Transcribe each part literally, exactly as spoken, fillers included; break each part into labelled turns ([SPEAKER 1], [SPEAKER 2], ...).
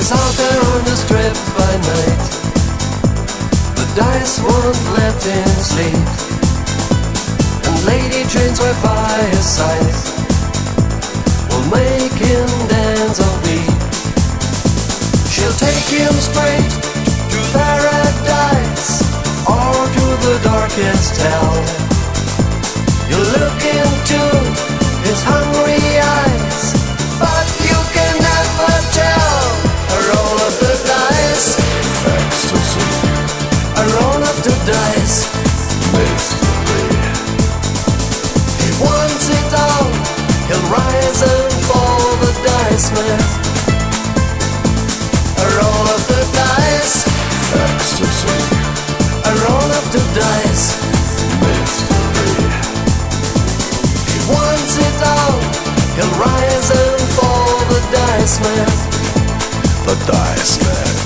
[SPEAKER 1] He's out there on the strip by night. The dice won't let him sleep, and lady chains right by his side will make him dance or weep. She'll take him straight to paradise or to the darkest hell. You look into his hungry eyes, but you can never tell. A roll of the dice, ecstasy. A roll of the dice, mystery. He wants it all. He'll rise and fall, the dice man. A roll of the dice, ecstasy. A roll of the dice, mystery. He wants it all. He'll rise and fall, the dice man. The dice man.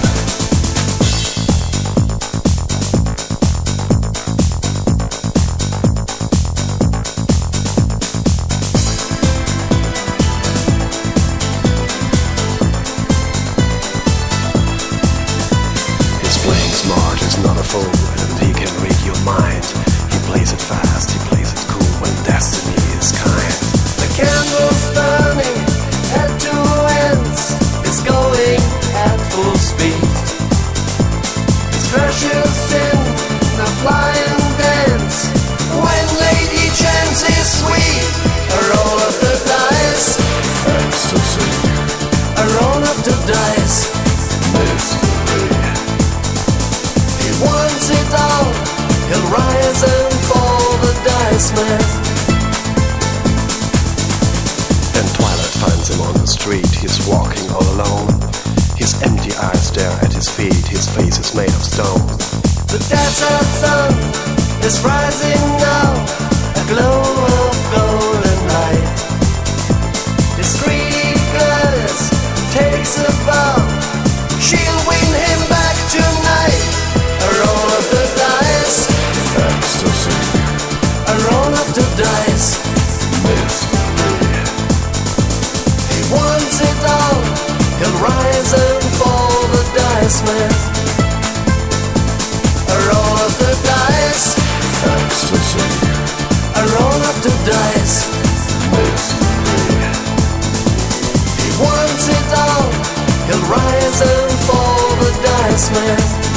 [SPEAKER 1] He's playing smart, he's not a fool, and he can read your mind. He plays it fast, he plays it cool when destiny is kind. The candle's burning at two ends. It's going at full speed. It crashes in the flying dance when Lady Chance is sweet. A roll of the dice, ecstasy. A roll of the dice, mystery. He wants it all. He'll rise and fall, the dice man. And twilight finds him on the street. He's walking all alone. His empty eyes stare at his feet. His face is made of stone. The desert sun is rising now, a glow of golden light. His greedy goddess takes a bow. She'll win him back tonight. A roll of the dice, ecstasy. A roll of the dice, mystery. He wants it all. He'll rise and fall, the dice man. A roll of the dice, ecstasy. A roll of the dice, mystery. He wants it all. He'll rise and fall, the dice man.